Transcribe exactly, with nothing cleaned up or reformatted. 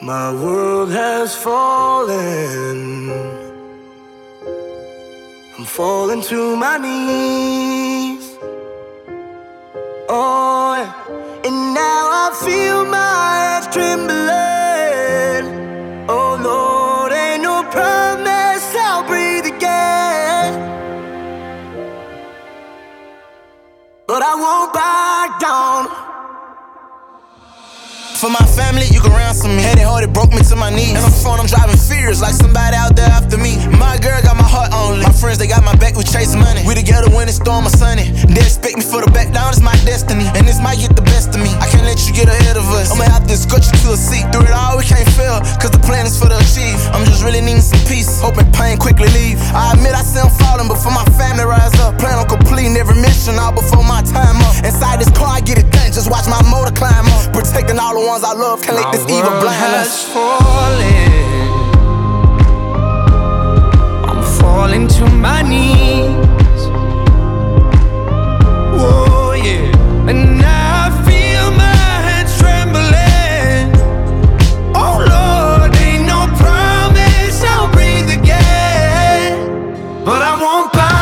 My world has fallen. I'm falling to my knees. Oh, yeah. And now I feel my hands trembling. Oh Lord, ain't no promise I'll breathe again. But I won't back down. For my family, you can ransom me. Had it hard, it broke me to my knees. And on the phone, I'm driving fears like somebody out there after me. My girl got my heart only. My friends, they got my back, we chase money. We together when it's storm or sunny. They expect me for the back down, it's my destiny. And this might get the best of me. I can't let you get ahead of us. I'ma have to escort you to a seat. Through it all, we can't fail, cause the plan is for the achieve. I'm just really needing some peace, hoping pain quickly leave. I admit I see I'm falling, but for my family rise up. Plan on completing every mission all before my time up. Inside this car, I get it done, just watch my motor climb up. Protecting all the ones I love, can't let this evil blind us. Falling, I'm falling to my knees. Whoa, yeah. And now I feel my hands trembling. Oh Lord, ain't no promise I'll breathe again. But I won't bow